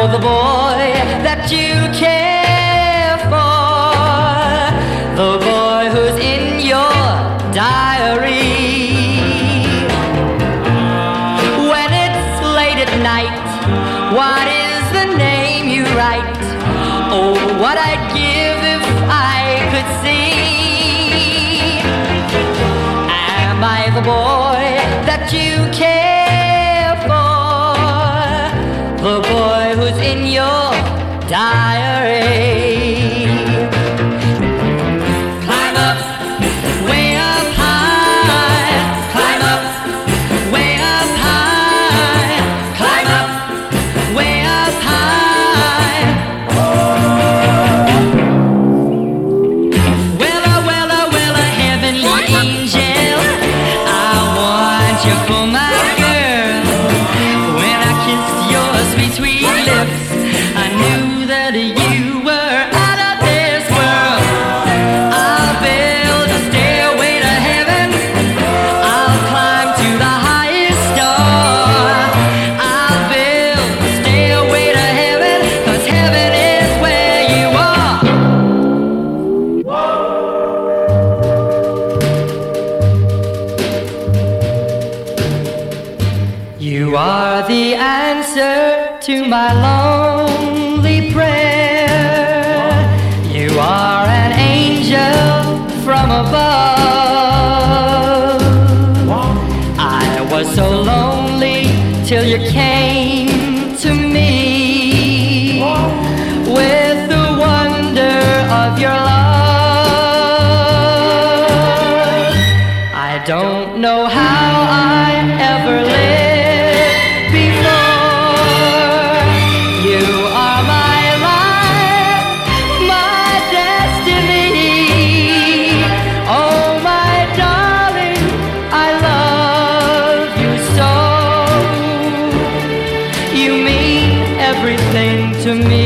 the boy that you care for, the boy who's in your diary. When it's late at night, what is the name you write? Oh, what I'd give if I could see. Am I the boy that you care for, the boy who's in your diary? Climb up, way up high. Climb up, way up high. Climb up, way up high. Well, a heavenly angel, I want you for my girl. When I kissed your sweet, sweet lips, I knew that you were out of this world. I'll build a stairway to heaven. I'll climb to the highest star. I'll build a stairway to heaven, 'cause heaven is where you are. You are the answer to my lonely prayer. You are an angel from above. I was so lonely till you came to me with the wonder of your love. I don't know how I ever lived before. You are my life, my destiny. Oh, my darling, I love you so. You mean everything to me.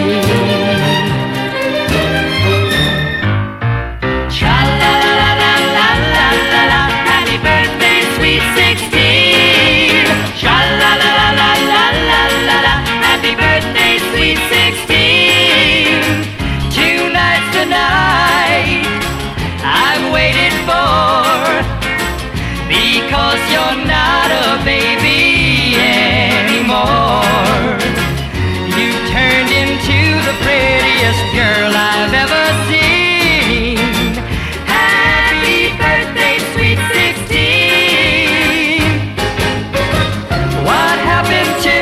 Tra-la-la-la-la-la-la-la, happy birthday, sweet 16. Tra-la-la-la-la-la-la-la, happy birthday, sweet 16. Tonight's the night I've waited for, because you're not a baby anymore. You turned into the prettiest girl I've ever seen. Happy birthday, sweet 16. What happened to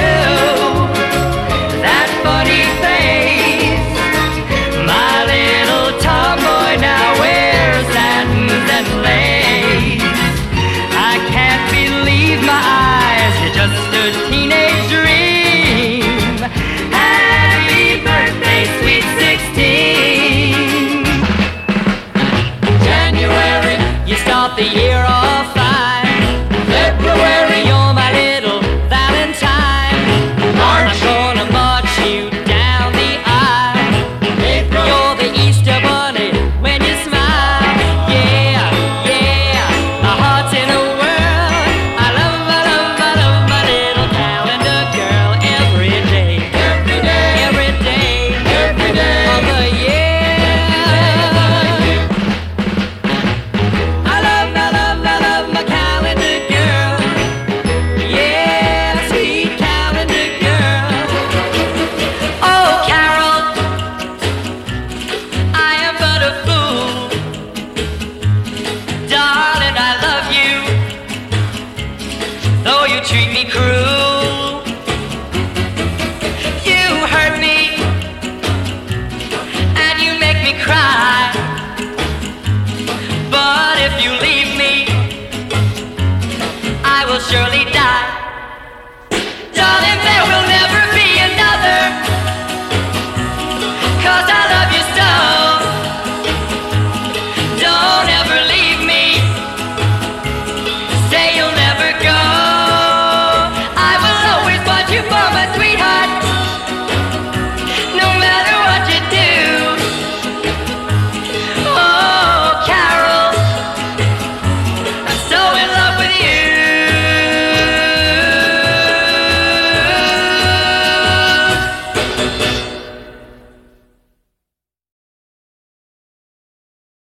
that funny face? My little tomboy now wears satins and lace. I can't believe my eyes, you're just a teenage dream. Happy birthday, sweet 16. January, you start the year off fine. February, you're my little Valentine. March, I'm gonna march you down the aisle. April, you're the Easter bunny when you smile. Yeah, yeah, my heart's in a whirl. I love my little calendar girl every day. Every day, every day, every day of the year. I love my calendar girl. Yeah, sweet calendar girl. Oh, Carol, I am but a fool. Darling, I love you, though you treat me cruel. You hurt me, and you make me cry. But if you leave me, I will surely